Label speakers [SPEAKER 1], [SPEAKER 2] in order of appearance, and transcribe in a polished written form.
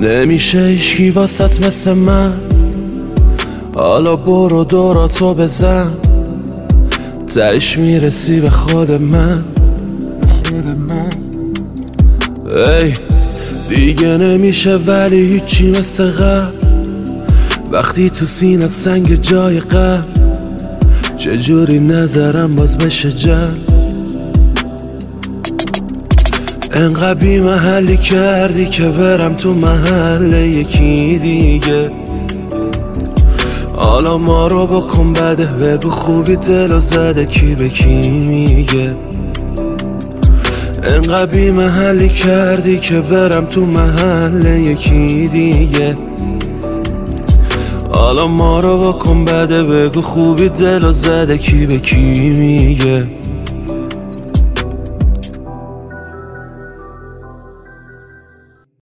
[SPEAKER 1] نمیشه هیچکی واسط مثل من، حالا برو دوراتو بزن، تهش میرسی به خود من. ای دیگه نمیشه ولی هیچی مثل قبل، وقتی تو سینت سنگ جای قبل، چجوری نظرم باز بشه جل. انقدر بی محلی کردی که برم تو محل یکی دیگه، حالا ما رو بکن بده، بگو خوبی دلو زده کی به کی میگه. انقدر بی محلی کردی که برم تو محل یکی دیگه، حالا ما رو بکن بده، بگو خوبی دلو زده کی به کی میگه.